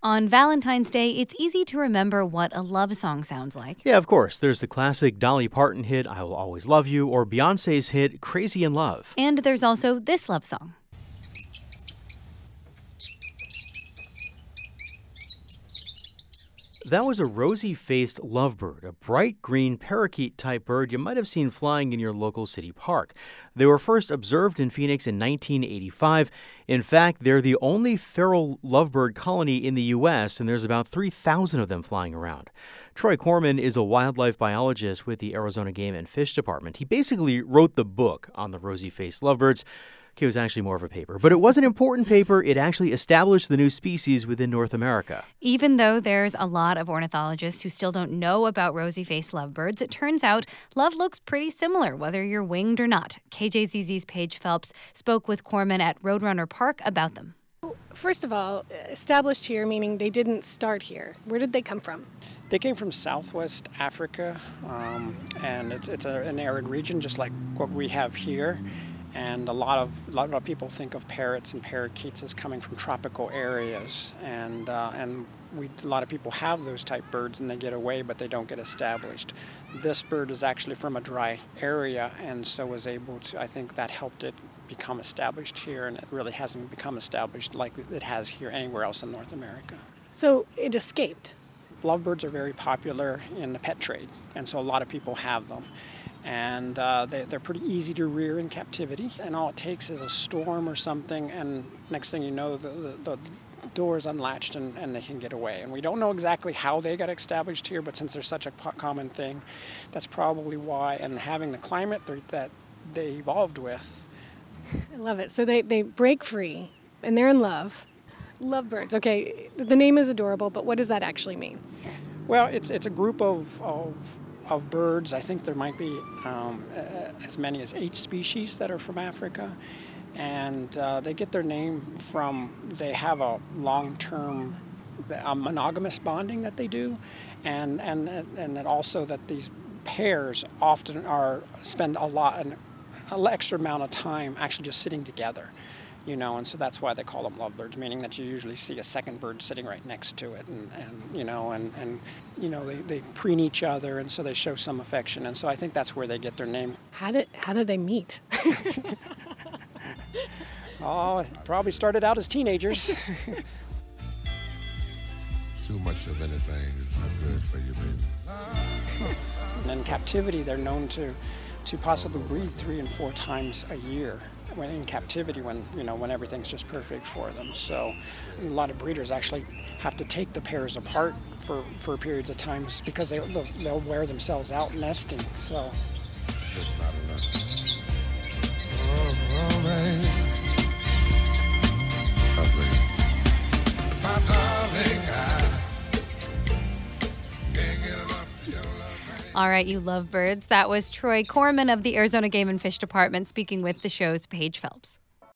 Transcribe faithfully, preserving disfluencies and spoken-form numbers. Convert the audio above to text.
On Valentine's Day, it's easy to remember what a love song sounds like. Yeah, of course. There's the classic Dolly Parton hit, I Will Always Love You, or Beyoncé's hit, Crazy in Love. And there's also this love song. That was a rosy-faced lovebird, a bright green parakeet-type bird you might have seen flying in your local city park. They were first observed in Phoenix in nineteen eighty-five. In fact, they're the only feral lovebird colony in the U S, and there's about three thousand of them flying around. Troy Corman is a wildlife biologist with the Arizona Game and Fish Department. He basically wrote the book on the rosy-faced lovebirds. Okay, it was actually more of a paper, but it was an important paper. It actually established the new species within North America. Even though there's a lot of ornithologists who still don't know about rosy-faced lovebirds, it turns out love looks pretty similar, whether you're winged or not. K J Z Z's Paige Phelps spoke with Corman at Roadrunner Park about them. First of all, established here, meaning they didn't start here. Where did they come from? They came from Southwest Africa, um, and it's, it's a, an arid region just like what we have here. And a lot of a lot of people think of parrots and parakeets as coming from tropical areas, and uh, and we a lot of people have those type birds and they get away, but they don't get established. This bird is actually from a dry area, and so was able to. I think that helped it become established here, and it really hasn't become established like it has here anywhere else in North America. So it escaped. Lovebirds are very popular in the pet trade, and so a lot of people have them. And uh, they, they're pretty easy to rear in captivity, and all it takes is a storm or something, and next thing you know, the, the, the door is unlatched and, and they can get away. And we don't know exactly how they got established here, but since they're such a common thing, that's probably why. And having the climate that they evolved with. I love it. So they, they break free, and they're in love. Lovebirds. Okay, the name is adorable, but what does that actually mean? Well, it's it's a group of of of birds. I think there might be um, as many as eight species that are from Africa, and uh, they get their name from, they have a long-term a monogamous bonding that they do, and and and then also that these pairs often are spend a lot an, an extra amount of time actually just sitting together. You know, and so that's why they call them lovebirds, meaning that you usually see a second bird sitting right next to it, and, and you know, and, and you know, they, they preen each other, and so they show some affection, and so I think that's where they get their name. How did how did they meet? Oh, probably started out as teenagers. Too much of anything is not good for you, baby. And in captivity, they're known to, to possibly breed three and four times a year. When in captivity, when you know when everything's just perfect for them. So a lot of breeders actually have to take the pairs apart for, for periods of time because they they'll, they'll wear themselves out nesting. So it's just not enough. Oh, oh, man. My darling, I can't give up your love. All right, you lovebirds. That was Troy Corman of the Arizona Game and Fish Department speaking with the show's Paige Phelps.